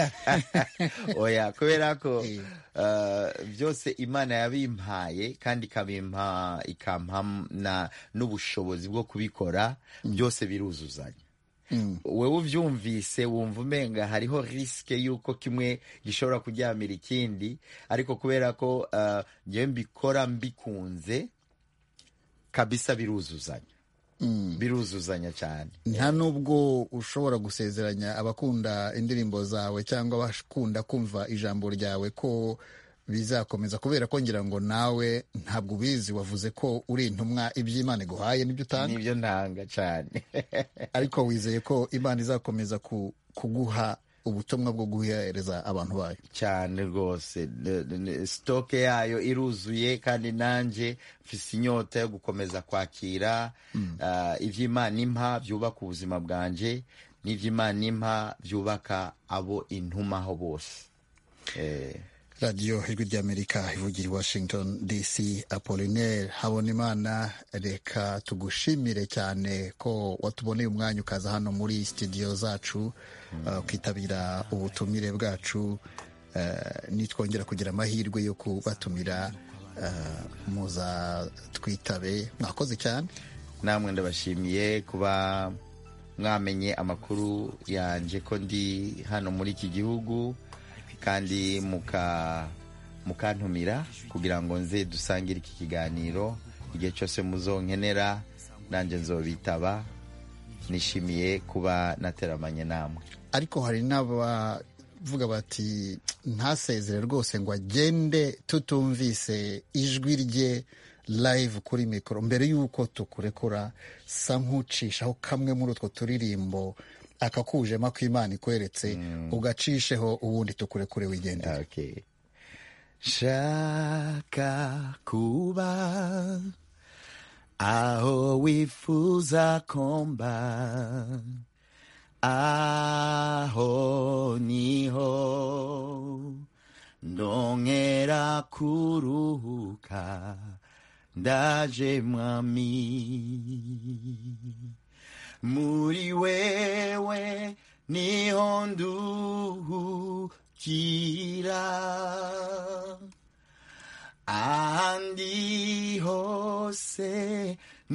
G: Oya, kubera ko byose Imana yabimpaye kandi ikampa n'ubushobozi bwo kubikora, byose biruzuzanya. Wewe uvyumvise wumva umenga hariho riske yuko kimwe gishobora kuryamira ikindi, ariko kubera ko ngewe mbikora mbikunze kabisa, biruzuzanya. Biruzuzanya cyane.
B: Nta nubwo ushobora gusezeranya abakunda indirimbo zawe cyangwa abakunda kumva ijambo ryawe ko bizakomeza, kubera ko ngira ngo nawe ntabwo ubizi, wavuze ko uri intumwa, iby'Imana iguhaye nibyo utanga.
G: Nibyo ntanga cyane.
B: Ariko wizeye ko Imana izakomeza kuguha ubutumwa bwo guhereza abantu bayo?
G: Cyane rwose, stoke yayo iruzuye, kandi nanje mfise inyota yo gukomeza kwakira ivy'Imana impa byubaka ubuzima bwanje, n'ivy'Imana impa byubaka abo intumaho bose.
B: radiyo ijwi ry'Amerika ivugira i Washington DC. Apollinaire Habonimana, reka tugushimire cyane ko watuboneye umwanya ukaza hano muri studio zacu ukitabira ubutumire bwacu. Nitwongera kugira amahirwe yo kubatumira muza twitabe. Mwakoze cyane.
G: Namwe ndabashimiye kuba mwamenye amakuru yanje ko ndi hano muri iki gihugu, kandi mukantumira kugira ngo nze dusangire iki kiganiro. Igihe cyose muzonkenera nanjye nzobitaba. Nishimiye kuba nateramanye namwe.
B: Ariko hari n'abavuga bati ntasezere rwose ngo agende tutumvise ijwi rye live kuri mikoro. Mbere y'uko tukurekura, sa nk'ucishaho kamwe muri utwo turirimbo akakujema ko Imana ikweretse, ugacisheho ubundi tukurekure wigendera.
G: Okay. Shaka kuba aho wifuza komba, aho niho ndongera kuruhuka, ndaje mwami. Muri wewe niho nduhukira, ahandi hose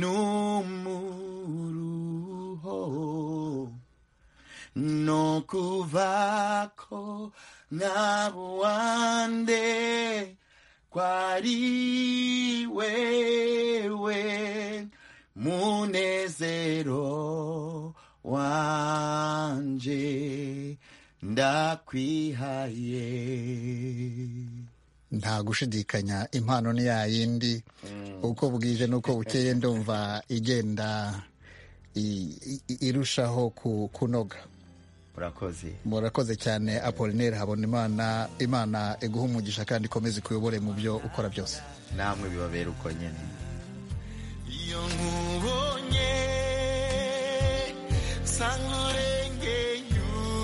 G: n'umuruho, no kuvako nk'abuwande kwari wewe munezero wanje ndakwihaye.
B: Nta gushidikanya impano ni ya yindi, uko bwije nuko bukeye ndumva igenda irushaho kunoga. Murakoze cyane Apollinaire Habonimana. Imana iguha umugisha kandi ikomeze kuyobore mu byo ukora byose.
G: Namwe bibabera uko nyene.
A: iyo nkubonye nsanga urengeye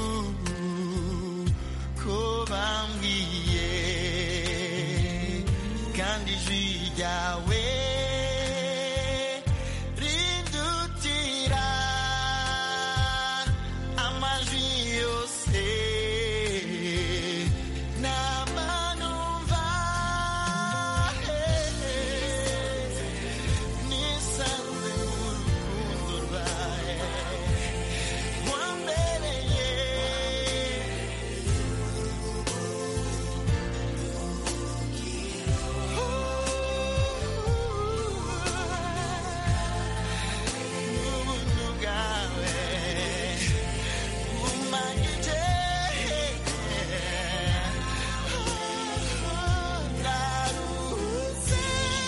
A: uko bambwiye kandi ijwi ryawe rindutira amajwi yose n'amanumva nisanze mu rukundo rwawe wambereye ubuntu bwawe bumanyije ndaruhutse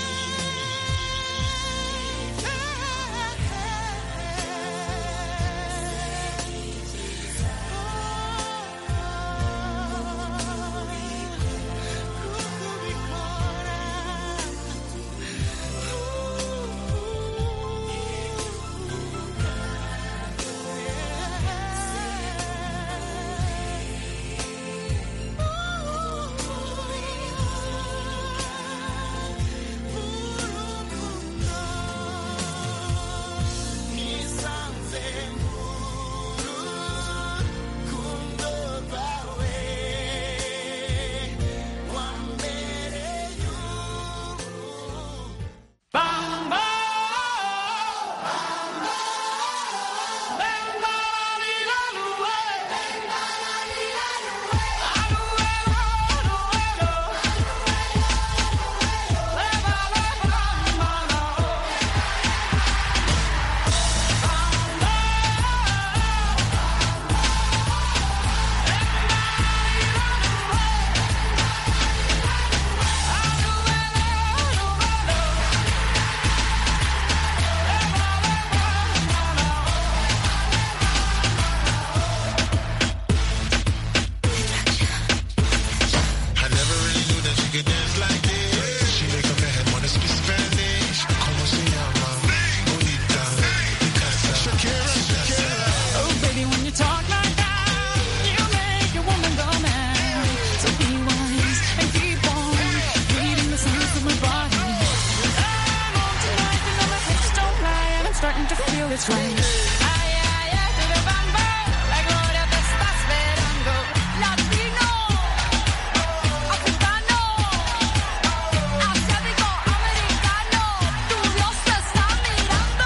A: kubikora nisanze mu rukundo rwawe wambereye bamba I never really knew that she could dance like this. She make a man wanna speak Spanish. Como se llama? Bonita. Picasa. Shakira, Shakira.
I: Oh, baby, when you talk like that, you make a woman go mad. So be wise and keep on reading the signs of my body. I'm on tonight, you know my hips don't lie, and I'm starting to feel it's right. Ay, ay, ay, to the bamba, la gloria te está esperando. Latino, africano, asiático, americano, tu Dios te está mirando.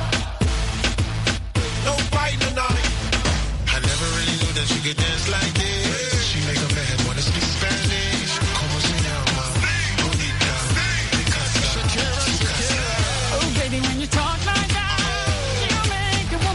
A: No fighting tonight. I never really knew that she could dance like this.